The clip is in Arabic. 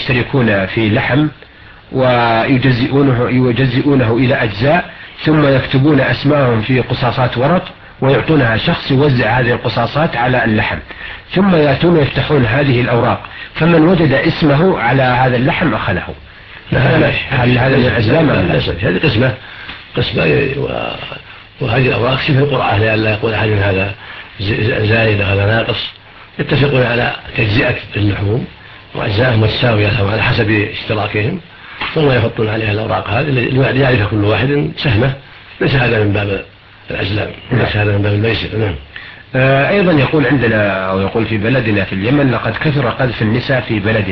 يشتركون في لحم ويجزئونه إلى أجزاء، ثم يكتبون أسماءهم في قصاصات ورق ويعطونها شخص يوزع هذه القصاصات على اللحم، ثم يأتون يفتحون هذه الأوراق، فمن وجد اسمه على هذا اللحم أخذه. هل هذا من الأجزاء؟ هذه قسمة وهذه الأوراق شبه القرعة، لئلا يقول أحد هذا زايد هذا ناقص. يتفقون على تجزئة اللحوم وأجزائهم متساوية على حسب اشتراكهم، ثم يحطون عليها الأوراق هذه ليعرف كل واحد سهمه. ليس هذا من باب الأزلام، ليس هذا من باب الميسر. نعم. أيضا يقول عندنا أو يقول في بلدنا في اليمن: لقد كثر قذف النساء في بلدنا.